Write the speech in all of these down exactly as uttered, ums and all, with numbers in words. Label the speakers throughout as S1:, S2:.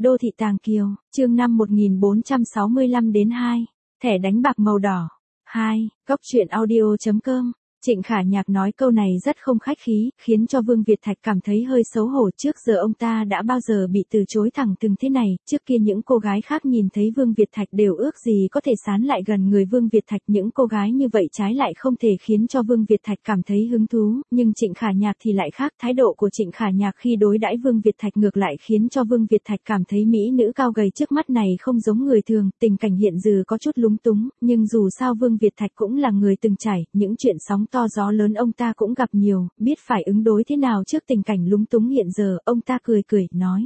S1: Đô thị Tàng Kiều, chương năm một nghìn bốn trăm sáu mươi lăm đến hai, thẻ đánh bạc màu đỏ. hai, Góc truyện audio chấm com. Trịnh Khả Nhạc nói câu này rất không khách khí, khiến cho Vương Việt Thạch cảm thấy hơi xấu hổ. Trước giờ ông ta đã bao giờ bị từ chối thẳng thừng thế này, trước kia những cô gái khác nhìn thấy Vương Việt Thạch đều ước gì có thể sán lại gần người Vương Việt Thạch, những cô gái như vậy trái lại không thể khiến cho Vương Việt Thạch cảm thấy hứng thú, nhưng Trịnh Khả Nhạc thì lại khác, thái độ của Trịnh Khả Nhạc khi đối đãi Vương Việt Thạch ngược lại khiến cho Vương Việt Thạch cảm thấy mỹ nữ cao gầy trước mắt này không giống người thường, tình cảnh hiện giờ có chút lúng túng, nhưng dù sao Vương Việt Thạch cũng là người từng trải, những chuyện sóng to gió lớn ông ta cũng gặp nhiều, biết phải ứng đối thế nào trước tình cảnh lúng túng hiện giờ, ông ta cười cười, nói.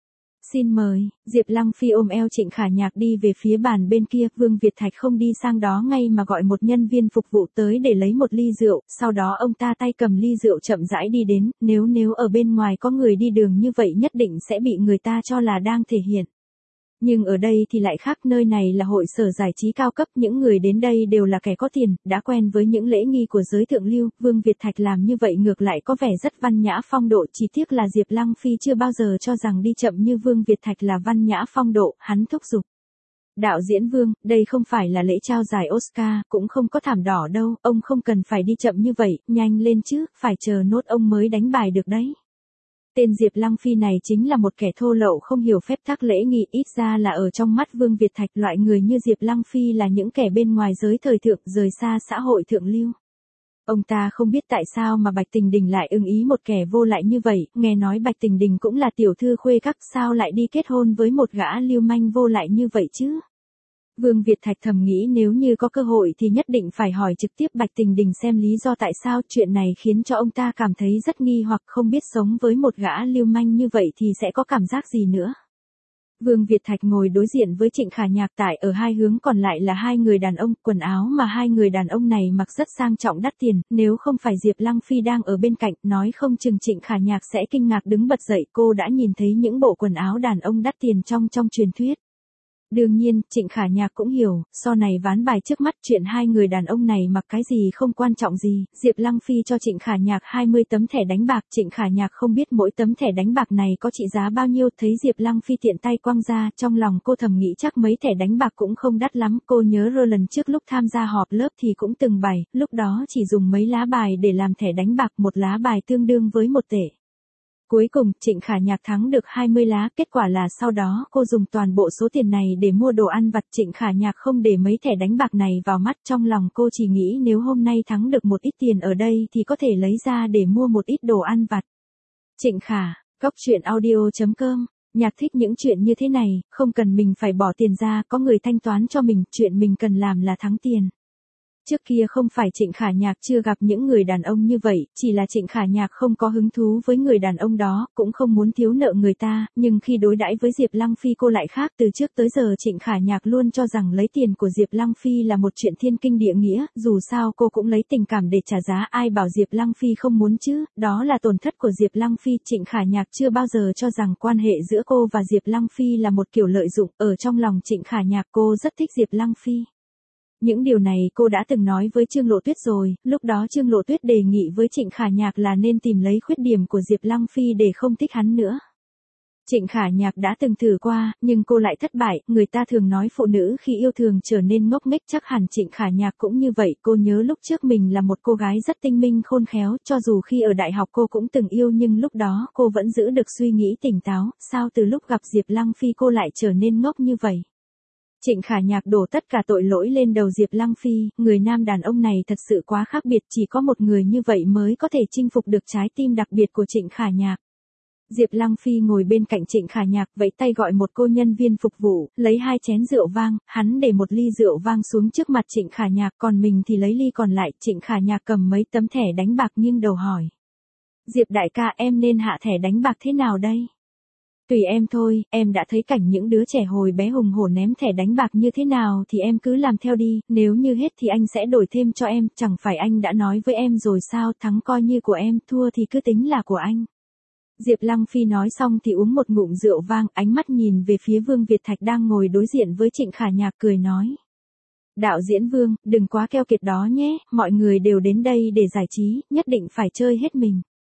S1: Xin mời, Diệp Lăng Phi ôm eo Trịnh Khả Nhạc đi về phía bàn bên kia, Vương Việt Thạch không đi sang đó ngay mà gọi một nhân viên phục vụ tới để lấy một ly rượu, sau đó ông ta tay cầm ly rượu chậm rãi đi đến, nếu nếu ở bên ngoài có người đi đường như vậy nhất định sẽ bị người ta cho là đang thể hiện. Nhưng ở đây thì lại khác, nơi này là hội sở giải trí cao cấp, những người đến đây đều là kẻ có tiền, đã quen với những lễ nghi của giới thượng lưu, Vương Việt Thạch làm như vậy ngược lại có vẻ rất văn nhã phong độ, chỉ tiếc là Diệp Lăng Phi chưa bao giờ cho rằng đi chậm như Vương Việt Thạch là văn nhã phong độ, hắn thúc giục. Đạo diễn Vương, đây không phải là lễ trao giải Oscar, cũng không có thảm đỏ đâu, ông không cần phải đi chậm như vậy, nhanh lên chứ, phải chờ nốt ông mới đánh bài được đấy. Tên Diệp Lăng Phi này chính là một kẻ thô lậu không hiểu phép tắc lễ nghi, ít ra là ở trong mắt Vương Việt Thạch, loại người như Diệp Lăng Phi là những kẻ bên ngoài giới thời thượng, rời xa xã hội thượng lưu. Ông ta không biết tại sao mà Bạch Tình Đình lại ưng ý một kẻ vô lại như vậy, nghe nói Bạch Tình Đình cũng là tiểu thư khuê các, sao lại đi kết hôn với một gã lưu manh vô lại như vậy chứ? Vương Việt Thạch thầm nghĩ nếu như có cơ hội thì nhất định phải hỏi trực tiếp Bạch Tình Đình xem lý do tại sao, chuyện này khiến cho ông ta cảm thấy rất nghi hoặc, không biết sống với một gã lưu manh như vậy thì sẽ có cảm giác gì nữa. Vương Việt Thạch ngồi đối diện với Trịnh Khả Nhạc, tại ở hai hướng còn lại là hai người đàn ông, quần áo mà hai người đàn ông này mặc rất sang trọng đắt tiền, nếu không phải Diệp Lăng Phi đang ở bên cạnh, nói không chừng Trịnh Khả Nhạc sẽ kinh ngạc đứng bật dậy, cô đã nhìn thấy những bộ quần áo đàn ông đắt tiền trong trong truyền thuyết. Đương nhiên, Trịnh Khả Nhạc cũng hiểu, sau này ván bài trước mắt, chuyện hai người đàn ông này mặc cái gì không quan trọng gì, Diệp Lăng Phi cho Trịnh Khả Nhạc hai mươi tấm thẻ đánh bạc, Trịnh Khả Nhạc không biết mỗi tấm thẻ đánh bạc này có trị giá bao nhiêu, thấy Diệp Lăng Phi tiện tay quăng ra, trong lòng cô thầm nghĩ chắc mấy thẻ đánh bạc cũng không đắt lắm, cô nhớ rồi lần trước lúc tham gia họp lớp thì cũng từng bày, lúc đó chỉ dùng mấy lá bài để làm thẻ đánh bạc, một lá bài tương đương với một tệ. Cuối cùng, Trịnh Khả Nhạc thắng được hai mươi lá, kết quả là sau đó cô dùng toàn bộ số tiền này để mua đồ ăn vặt, Trịnh Khả Nhạc không để mấy thẻ đánh bạc này vào mắt, trong lòng cô chỉ nghĩ nếu hôm nay thắng được một ít tiền ở đây thì có thể lấy ra để mua một ít đồ ăn vặt. Trịnh Khả, Góc truyện audio chấm com. Nhạc thích những chuyện như thế này, không cần mình phải bỏ tiền ra, có người thanh toán cho mình, chuyện mình cần làm là thắng tiền. Trước kia không phải Trịnh Khả Nhạc chưa gặp những người đàn ông như vậy, chỉ là Trịnh Khả Nhạc không có hứng thú với người đàn ông đó, cũng không muốn thiếu nợ người ta, nhưng khi đối đãi với Diệp Lăng Phi cô lại khác, từ trước tới giờ Trịnh Khả Nhạc luôn cho rằng lấy tiền của Diệp Lăng Phi là một chuyện thiên kinh địa nghĩa, dù sao cô cũng lấy tình cảm để trả giá, ai bảo Diệp Lăng Phi không muốn chứ, đó là tổn thất của Diệp Lăng Phi, Trịnh Khả Nhạc chưa bao giờ cho rằng quan hệ giữa cô và Diệp Lăng Phi là một kiểu lợi dụng, ở trong lòng Trịnh Khả Nhạc cô rất thích Diệp Lăng Phi. Những điều này cô đã từng nói với Trương Lộ Tuyết rồi, lúc đó Trương Lộ Tuyết đề nghị với Trịnh Khả Nhạc là nên tìm lấy khuyết điểm của Diệp Lăng Phi để không thích hắn nữa. Trịnh Khả Nhạc đã từng thử qua, nhưng cô lại thất bại, người ta thường nói phụ nữ khi yêu thường trở nên ngốc nghếch, chắc hẳn Trịnh Khả Nhạc cũng như vậy, cô nhớ lúc trước mình là một cô gái rất tinh minh khôn khéo, cho dù khi ở đại học cô cũng từng yêu nhưng lúc đó cô vẫn giữ được suy nghĩ tỉnh táo, sao từ lúc gặp Diệp Lăng Phi cô lại trở nên ngốc như vậy. Trịnh Khả Nhạc đổ tất cả tội lỗi lên đầu Diệp Lăng Phi, người nam đàn ông này thật sự quá khác biệt, chỉ có một người như vậy mới có thể chinh phục được trái tim đặc biệt của Trịnh Khả Nhạc. Diệp Lăng Phi ngồi bên cạnh Trịnh Khả Nhạc, vẫy tay gọi một cô nhân viên phục vụ, lấy hai chén rượu vang, hắn để một ly rượu vang xuống trước mặt Trịnh Khả Nhạc, còn mình thì lấy ly còn lại, Trịnh Khả Nhạc cầm mấy tấm thẻ đánh bạc nghiêng đầu hỏi. Diệp đại ca, em nên hạ thẻ đánh bạc thế nào đây? Tùy em thôi, em đã thấy cảnh những đứa trẻ hồi bé hùng hổ ném thẻ đánh bạc như thế nào thì em cứ làm theo đi, nếu như hết thì anh sẽ đổi thêm cho em, chẳng phải anh đã nói với em rồi sao, thắng coi như của em, thua thì cứ tính là của anh. Diệp Lăng Phi nói xong thì uống một ngụm rượu vang, ánh mắt nhìn về phía Vương Việt Thạch đang ngồi đối diện với Trịnh Khả Nhạc cười nói. Đạo diễn Vương, đừng quá keo kiệt đó nhé, mọi người đều đến đây để giải trí, nhất định phải chơi hết mình.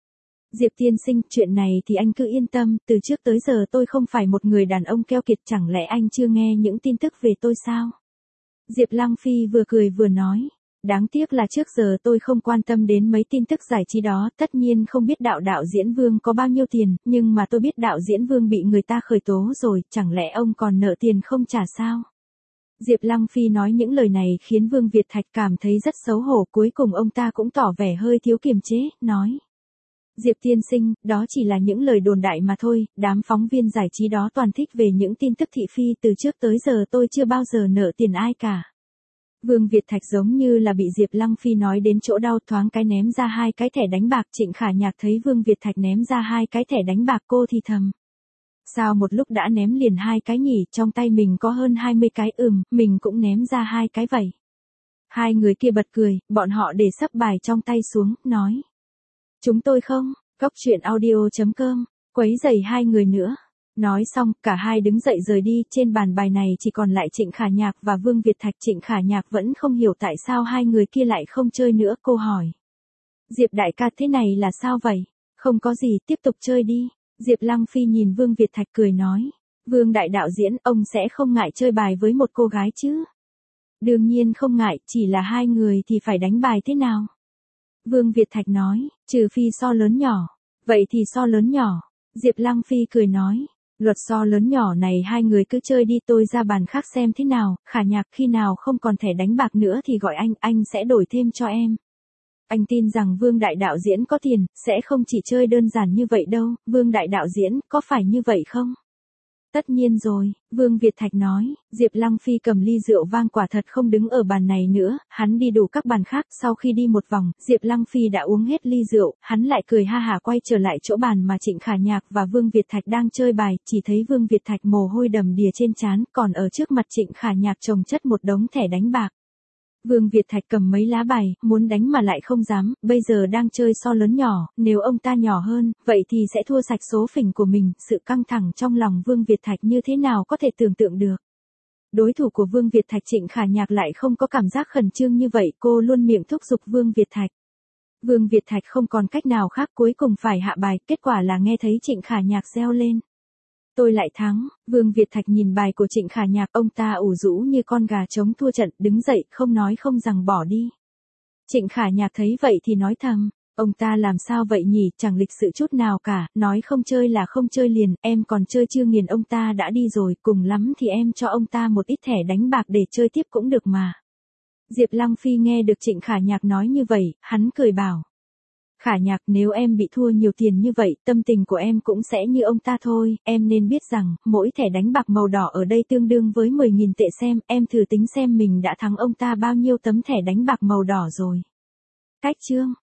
S1: Diệp tiên sinh, chuyện này thì anh cứ yên tâm, từ trước tới giờ tôi không phải một người đàn ông keo kiệt, chẳng lẽ anh chưa nghe những tin tức về tôi sao? Diệp Lăng Phi vừa cười vừa nói. Đáng tiếc là trước giờ tôi không quan tâm đến mấy tin tức giải trí đó, tất nhiên không biết đạo đạo diễn Vương có bao nhiêu tiền, nhưng mà tôi biết đạo diễn Vương bị người ta khởi tố rồi, chẳng lẽ ông còn nợ tiền không trả sao? Diệp Lăng Phi nói những lời này khiến Vương Việt Thạch cảm thấy rất xấu hổ, cuối cùng ông ta cũng tỏ vẻ hơi thiếu kiềm chế, nói. Diệp tiên sinh, đó chỉ là những lời đồn đại mà thôi, đám phóng viên giải trí đó toàn thích về những tin tức thị phi, từ trước tới giờ tôi chưa bao giờ nợ tiền ai cả. Vương Việt Thạch giống như là bị Diệp Lăng Phi nói đến chỗ đau, thoáng cái ném ra hai cái thẻ đánh bạc. Trịnh Khả Nhạc thấy Vương Việt Thạch ném ra hai cái thẻ đánh bạc, cô thì thầm. Sao một lúc đã ném liền hai cái nhỉ, trong tay mình có hơn hai mươi cái, ừm, mình cũng ném ra hai cái vậy. Hai người kia bật cười, bọn họ để sấp bài trong tay xuống, nói. Chúng tôi không, Góc Truyện Audio chấm com, quấy rầy hai người nữa. Nói xong, cả hai đứng dậy rời đi, trên bàn bài này chỉ còn lại Trịnh Khả Nhạc và Vương Việt Thạch. Trịnh Khả Nhạc vẫn không hiểu tại sao hai người kia lại không chơi nữa, cô hỏi. Diệp đại ca, thế này là sao vậy? Không có gì, tiếp tục chơi đi. Diệp Lăng Phi nhìn Vương Việt Thạch cười nói. Vương đại đạo diễn, ông sẽ không ngại chơi bài với một cô gái chứ? Đương nhiên không ngại, chỉ là hai người thì phải đánh bài thế nào? Vương Việt Thạch nói, trừ phi so lớn nhỏ. Vậy thì so lớn nhỏ. Diệp Lăng Phi cười nói. Luật so lớn nhỏ này hai người cứ chơi đi, tôi ra bàn khác xem thế nào. Khả Nhạc, khi nào không còn thẻ đánh bạc nữa thì gọi anh, anh sẽ đổi thêm cho em. Anh tin rằng Vương đại đạo diễn có tiền, sẽ không chỉ chơi đơn giản như vậy đâu. Vương đại đạo diễn, có phải như vậy không? Tất nhiên rồi, Vương Việt Thạch nói. Diệp Lăng Phi cầm ly rượu vang, quả thật không đứng ở bàn này nữa, hắn đi đủ các bàn khác. Sau khi đi một vòng, Diệp Lăng Phi đã uống hết ly rượu, hắn lại cười ha hả quay trở lại chỗ bàn mà Trịnh Khả Nhạc và Vương Việt Thạch đang chơi bài. Chỉ thấy Vương Việt Thạch mồ hôi đầm đìa trên trán, còn ở trước mặt Trịnh Khả Nhạc chồng chất một đống thẻ đánh bạc. Vương Việt Thạch cầm mấy lá bài, muốn đánh mà lại không dám, bây giờ đang chơi so lớn nhỏ, nếu ông ta nhỏ hơn, vậy thì sẽ thua sạch số phỉnh của mình. Sự căng thẳng trong lòng Vương Việt Thạch như thế nào có thể tưởng tượng được. Đối thủ của Vương Việt Thạch Trịnh Khả Nhạc lại không có cảm giác khẩn trương như vậy, cô luôn miệng thúc giục Vương Việt Thạch. Vương Việt Thạch không còn cách nào khác, cuối cùng phải hạ bài, kết quả là nghe thấy Trịnh Khả Nhạc reo lên. Tôi lại thắng. Vương Việt Thạch nhìn bài của Trịnh Khả Nhạc, ông ta ủ rũ như con gà trống thua trận, đứng dậy, không nói không rằng bỏ đi. Trịnh Khả Nhạc thấy vậy thì nói thầm, ông ta làm sao vậy nhỉ, chẳng lịch sự chút nào cả, nói không chơi là không chơi liền, em còn chơi chưa nghiền, ông ta đã đi rồi, cùng lắm thì em cho ông ta một ít thẻ đánh bạc để chơi tiếp cũng được mà. Diệp Lăng Phi nghe được Trịnh Khả Nhạc nói như vậy, hắn cười bảo. Khả Nhạc, nếu em bị thua nhiều tiền như vậy, tâm tình của em cũng sẽ như ông ta thôi, em nên biết rằng, mỗi thẻ đánh bạc màu đỏ ở đây tương đương với mười nghìn tệ xem, em thử tính xem mình đã thắng ông ta bao nhiêu tấm thẻ đánh bạc màu đỏ rồi. Cách chương